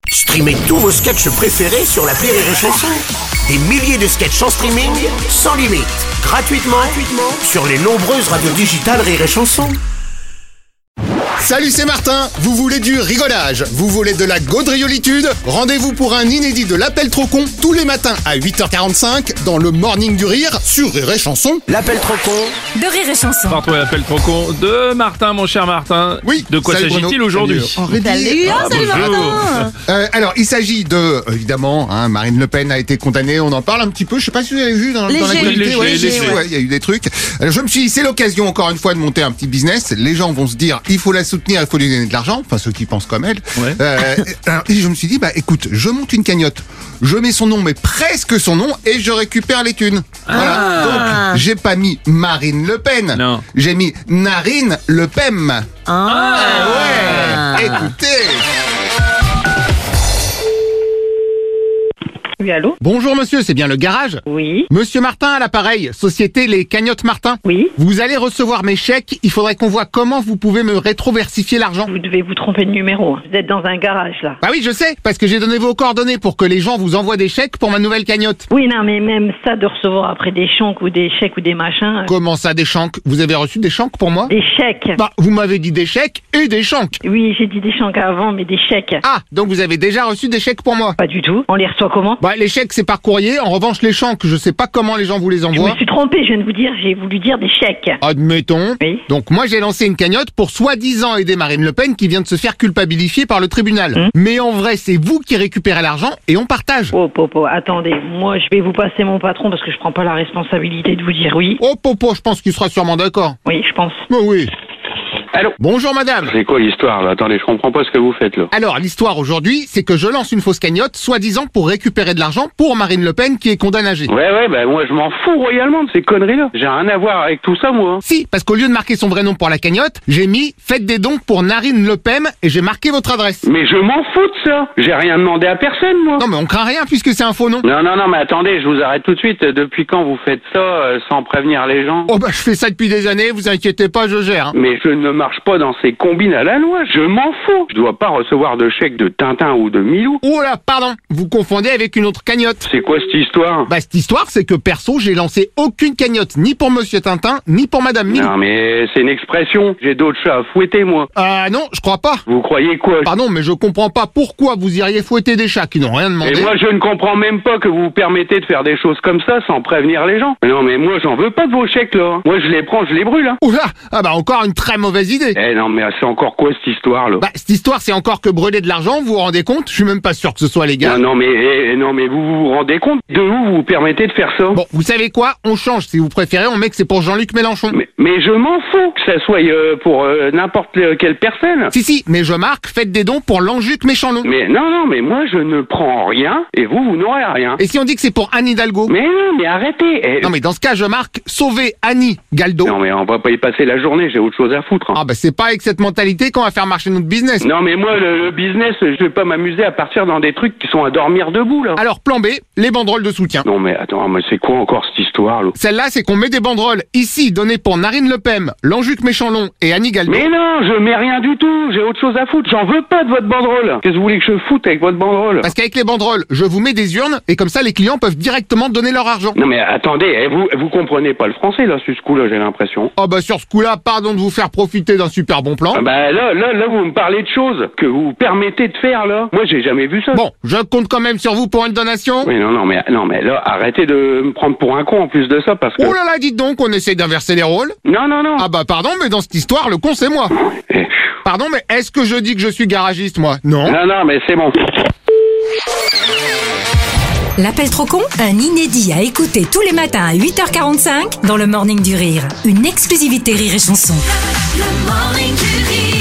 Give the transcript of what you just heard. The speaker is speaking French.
Streamez tous vos sketchs préférés sur l'appli Rire et Chanson. Des milliers de sketchs en streaming, sans limite, gratuitement sur les nombreuses radios digitales Rire et Chanson. Salut, c'est Martin. Vous voulez du rigolage, vous voulez de la gaudriolitude? Rendez-vous pour un inédit de l'appel trop con tous les matins à 8h45 dans le Morning du Rire sur Rire et Chanson. L'appel trop con de Rire et Chanson. On va retrouver l'appel trop con de Martin, mon cher Martin. Oui. De quoi salut s'agit-il Bruno. aujourd'hui? Salut. Salut Martin. Alors, il s'agit de, évidemment, Marine Le Pen a été condamnée, on en parle un petit peu, je sais pas si vous avez vu dans l'actualité. Léger. Ouais, il y a eu des trucs. Alors, je me suis dit, c'est l'occasion encore une fois de monter un petit business. Les gens vont se dire, il faut la soutenir, il faut lui donner de l'argent, enfin ceux qui pensent comme elle. Ouais. Alors, et je me suis dit, écoute, je monte une cagnotte, je mets son nom, mais presque son nom, et je récupère les thunes. Voilà. Donc, j'ai pas mis Marine Le Pen, Non. j'ai mis Narine Le Pen. Ouais, écoutez. Oui, allô? Bonjour monsieur, c'est bien le garage? Oui, Monsieur Martin à l'appareil, société Les Cagnottes Martin. oui. Vous allez recevoir mes chèques, il faudrait qu'on voit comment vous pouvez me rétroversifier l'argent. Vous devez vous tromper de numéro. Vous êtes dans un garage, là. Bah oui, je sais, parce que j'ai donné vos coordonnées pour que les gens vous envoient des chèques pour ma nouvelle cagnotte. Oui, non, mais même ça, de recevoir après des chèques ou des chèques ou des machins... Comment ça, des chanques? Vous avez reçu des chanques pour moi? Des chèques. Bah, vous m'avez dit des chèques et des chanques. Oui, j'ai dit des chèques avant, mais des chèques. Ah, donc vous avez déjà reçu des chèques pour moi? Pas du tout. On les reçoit comment? Bah, les chèques c'est par courrier, en revanche les chanques, je sais pas comment les gens vous les Je envoient. me suis trompée, je viens de vous dire, j'ai voulu dire des chèques. Admettons. Oui. Donc moi j'ai lancé une cagnotte pour soi-disant aider Marine Le Pen qui vient de se faire culpabilifier par le tribunal. Mais en vrai c'est vous qui récupérez l'argent et on partage. Oh, popo, attendez. Moi, je vais vous passer mon patron parce que je prends pas la responsabilité de vous dire oui. Oh Popo, je pense qu'il sera sûrement d'accord. Oui, je pense. Oh oui. Allô? Bonjour madame. C'est quoi l'histoire là? Attendez, je comprends pas ce que vous faites là. Alors l'histoire aujourd'hui c'est que je lance une fausse cagnotte soi-disant pour récupérer de l'argent pour Marine Le Pen qui est condamnée à âgée. Ouais, bah moi je m'en fous royalement de ces conneries là. J'ai rien à voir avec tout ça moi. Si, parce qu'au lieu de marquer son vrai nom pour la cagnotte, j'ai mis faites des dons pour Narine Le Pen et j'ai marqué votre adresse. Mais je m'en fous de ça. J'ai rien demandé à personne moi. Non mais on craint rien puisque c'est un faux nom. Non, mais attendez, je vous arrête tout de suite. Depuis quand vous faites ça sans prévenir les gens? Oh bah je fais ça depuis des années, vous inquiétez pas, je gère. Mais je ne marche pas dans ces combines à la loi, je m'en fous. Je dois pas recevoir de chèque de Tintin ou de Milou. Oh là, pardon, vous confondez avec une autre cagnotte. C'est quoi cette histoire? Bah cette histoire c'est que perso j'ai lancé aucune cagnotte ni pour Monsieur Tintin ni pour Madame Milou. Non mais c'est une expression. J'ai d'autres chats à fouetter moi. Ah non, je crois pas. Vous croyez quoi? Pardon, mais je comprends pas pourquoi vous iriez fouetter des chats qui n'ont rien demandé. Et moi, je ne comprends même pas que vous vous permettez de faire des choses comme ça sans prévenir les gens. Mais non, mais moi, j'en veux pas de vos chèques, là. Moi, je les prends, je les brûle, hein. Oula, ah bah encore une très mauvaise idée. Eh non, mais c'est encore quoi, cette histoire, là? Bah cette histoire c'est encore que brûler de l'argent, vous vous rendez compte? Je suis même pas sûr que ce soit légal. Non, mais vous vous rendez compte de où vous vous permettez de faire ça? Bon, vous savez quoi? On change, si vous préférez, on met que c'est pour Jean-Luc Mélenchon. Mais je m'en fous que ça soit pour n'importe quelle personne. Si, mais je marque, faites des dons pour Lanjuc Méchanlon. Mais non, mais moi, je ne prends rien, et vous n'aurez rien. Et si on dit que c'est pour Anne Hidalgo? Mais non, mais arrêtez. Non mais dans ce cas, je marque sauver Annie Galdo. Non, mais on va pas y passer la journée, j'ai autre chose à foutre. Hein. Ah bah c'est pas avec cette mentalité qu'on va faire marcher notre business. Non, mais moi, le business, je vais pas m'amuser à partir dans des trucs qui sont à dormir debout, là. Alors plan B, les banderoles de soutien. Non, mais attends, mais c'est quoi encore cette histoire, là? Celle-là, c'est qu'on met des banderoles ici données pour Narine Le Pen, Lanjuc Méchanlon et Annie Galdo. Mais non, je mets rien du tout, j'ai autre chose à foutre. J'en veux pas de votre banderole. Qu'est-ce que vous voulez que je foute avec votre banderole? Parce qu'avec les banderoles, je vous mets des urnes et comme ça les clients peuvent directement donner leur argent. Non, mais attendez, vous comprenez pas le français, là, sur ce coup-là, j'ai l'impression. Oh bah sur ce coup-là, pardon de vous faire profiter d'un super bon plan. Ah bah là, vous me parlez de choses que vous permettez de faire, là. Moi, j'ai jamais vu ça. Bon, je compte quand même sur vous pour une donation. Oui, non, mais là, arrêtez de me prendre pour un con en plus de ça, parce que... Oh là là, dites donc, on essaye d'inverser les rôles. Non. Ah bah pardon, mais dans cette histoire, le con c'est moi. Eh, Pardon, mais est-ce que je dis que je suis garagiste, moi? Non. Non, mais c'est bon. L'appel trop con, un inédit à écouter tous les matins à 8h45 dans le Morning du Rire. Une exclusivité Rire et Chanson. Le Morning du Rire.